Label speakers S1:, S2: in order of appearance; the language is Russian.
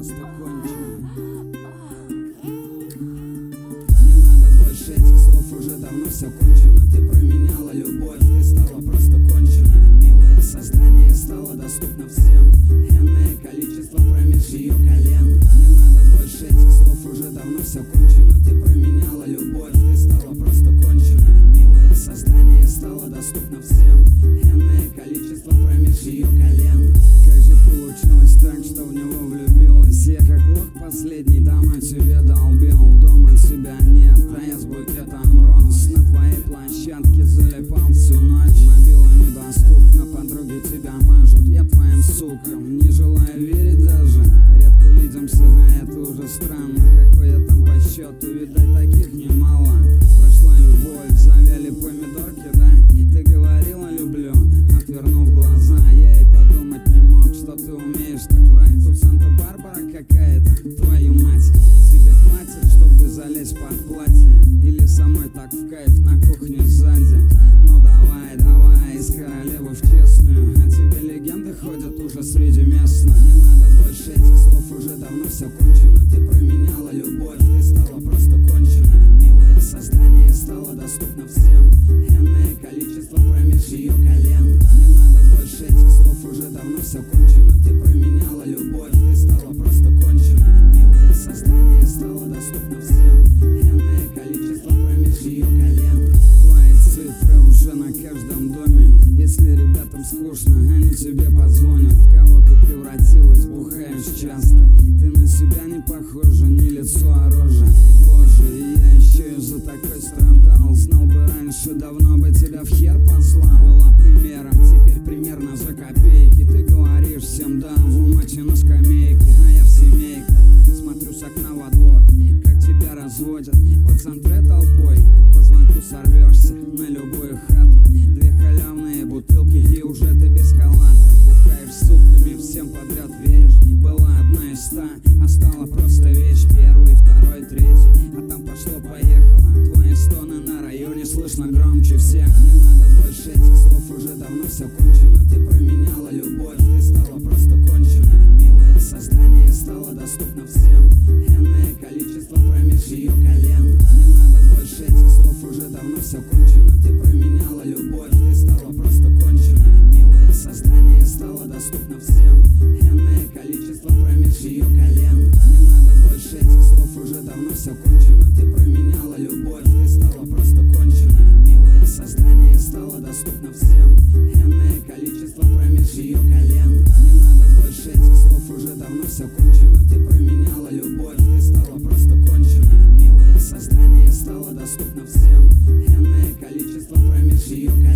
S1: просто конченая. Не надо больше этих слов, уже давно все кончено. Ты променяла любовь, ты стала просто конченой. Милое создание стало доступно всем, энное количество промеж ее колен. Не надо больше этих слов, уже давно все кончено. Ты променяла любовь, ты стала просто конченой. Милое создание стало доступно всем, энное количество промеж ее колен. Как же получилось так, что в него влюбилась я, как лох последний, дома тебе долбил, дома тебя нет, а я с букетом роз на твоей площадке залипал всю ночь. Мобила недоступна, подруги тебя мажут, я твоим сукам не желаю верить даже. Редко видимся, а это уже странно, какой я там по счету, видать таких немало. Прошла любовь, завяли помидорки, да? Ты говорила люблю, отвернув глаза, я и подумать не мог, что ты умеешь так врать. Тут Санта-Барбара какая-то, твою мать. Тебе платят, чтобы залезть под платье, или самой так в кайф на кухне сзади. Ну давай, давай, из королевы в честную, а тебе легенды ходят уже среди местных. Не надо больше этих слов, уже давно все кончено. Ты променяла любовь, ты стала просто конченой. Милое создание стало доступно всем, энное количество промеж ее колен. Не надо больше этих слов, уже давно все кончено. Ты променяла любовь, ты стала просто конченой. Милое создание стало доступно всем, энное количество промеж ее колен. Твои цифры уже на каждом доме, если ребятам скучно, они тебе позвонят. В кого ты превратилась, бухаешь часто, ты на себя не похожа, ни лицо, а рожа. Боже, и я еще из-за такой страдал, знал бы раньше, давно бы тебя в хер послал. Была примером, теперь примерно за копейки. Ты говоришь всем да, в умате на скамейке, а я в семейках смотрю с окна во двор, как тебя разводят по центре толпой. По звонку сорвешься на любую хату, две халявные бутылки и уже ты без халата. Бухаешь сутками, всем подряд веришь, была одна из 100, а стала просто вещь. Первый, второй, третий, а там пошло-поехало. Твои стоны на районе слышно громче всех. Не надо больше этих слов, уже давно все кончено. Ты променяла любовь, ты стала просто конченой. Милое создание стало доступно всем, энное количество промеж ее колен. Не надо больше этих слов, уже давно все кончено. Ты променяла любовь, ты стала просто конченой. Милое создание стало доступно всем, энное количество промеж ее колен. Не надо больше этих слов, уже давно все кончено. Ты променяла любовь, ты стала просто конченой. Милое создание стало доступно всем, энное количество промеж ее колен. Не надо больше этих слов, уже давно все кончено. Ты променяла любовь, ты стала просто конченой. Милое создание стало доступно всем, энное количество промеж ее колен.